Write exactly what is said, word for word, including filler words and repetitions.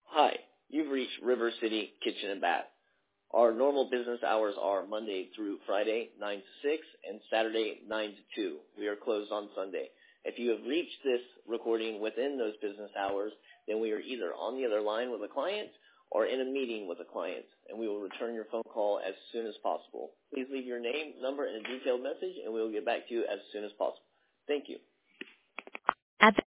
Hi, you've reached River City Kitchen and Bath. Our normal business hours are Monday through Friday, nine to six, and Saturday, nine to two. We are closed on Sunday. If you have reached this recording within those business hours, then we are either on the other line with a client or in a meeting with a client, and we will return your phone call as soon as possible. Please leave your name, number, and a detailed message, and we will get back to you as soon as possible. Thank you. At